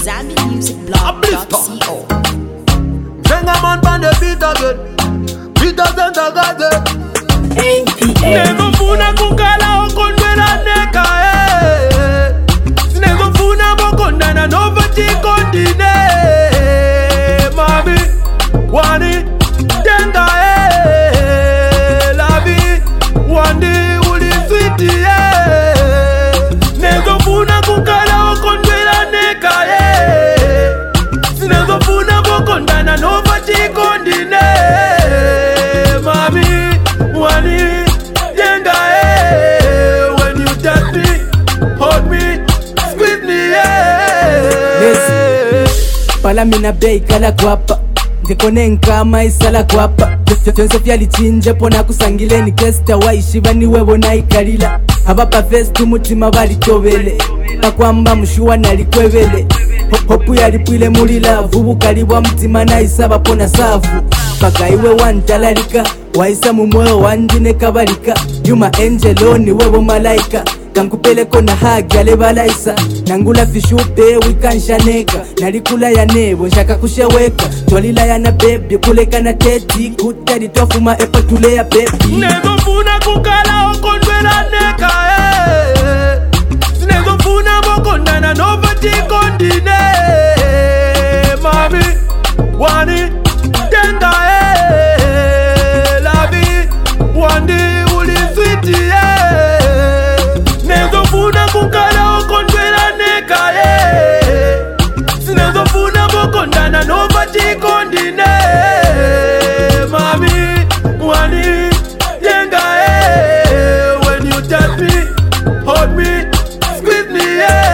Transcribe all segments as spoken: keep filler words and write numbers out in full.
Zambi Music Blog dot co. Bring a man on the beat again. Beat doesn't again. A P A. Nego funa kukala okondwela neka eh. Nego funa bokondana nova chikondine. Mami, wani denga eh. Lavi, wani uli sweetie eh. Nego funa kukala okondwela neka eh. Nego funa bokondana nova chikondine. Mami, wani denga eh. When you touch me, hold me, squeeze me eh. Yes. Pala mina bei kala kwapa ndikone nkama isala kwapa vyonse vyalichinje pona kusangileni kesta waishiva niwe bona ikalila abapa fest umutima balitobele pakwamba mushuwa nalikwebele hopu yalipwile mulila vubukalibwa mutima naisaba pona safu paka iwe wantalalika waisa mumweo wandine kabalika yuma angelo niwebo malaika kankupeleko na hagi alebalaisa nangula fishupe wikanshaneka nalikula ya nebo nshaka kusheweka twalila ya na bebi kuleka na teti kutali twafuma epa tule ya bebi Nego funa kukala okondwela neka eh. Nego funa bokondana nova chikondine. Mami, wani denga eh. Lavi, wandi uli sweetie eh. Nego funa kukala okondwela neka eh. Nego funa bokondana nova chikondine. Mami, wani denga eh. When you touch me, hold me, squeeze me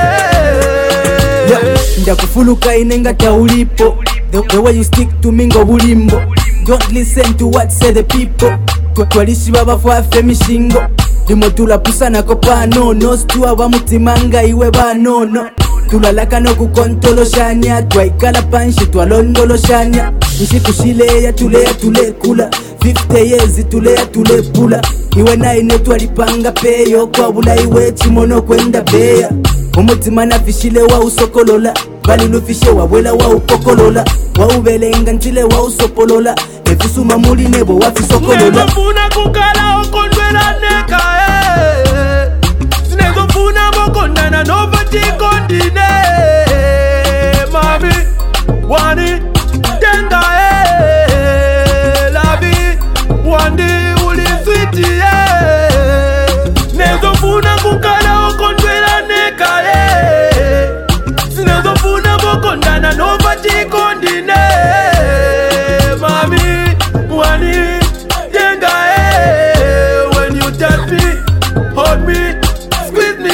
eh. ndakufuluka inenga taulipo the, the way you stick to me ngo bulimbo don't listen to what say the people twalishiba bafafe mishingo limo tulapusana ko panono stuwa bamutimanga iwe banono tulalaka no kukontoloshanya twaikala panshi twalondoloshanya nshikushile tuleya tulekula fifty years tuleya tulepula iwe naine twalipanga peyo kwabula iwe chimono kwenda beya umutima nafishile wa usokolola bali lufishe wabwela wa upokolola wa ubelenga ntile wa usopolola efisuma muli nebo wafisokolola Nego funa kukala okondwela neka eh. Nego funa bokondana nova chikondine. Mami, wani denga eh. Lavi, wandi uli sweetie eh. Nego funa kukala okondwela neka eh. Nego funa bokondana nova chikondine. Mami, wani denga eh. When you touch me, hold me, squeeze me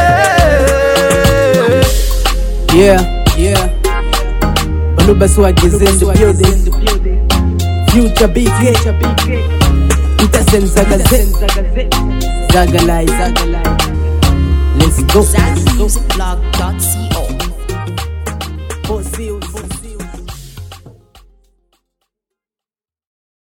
eh. yeah yeah baluba swageze in the building future big utasenzaga zagalai zagalai let's go Zambi Music Blog dot co.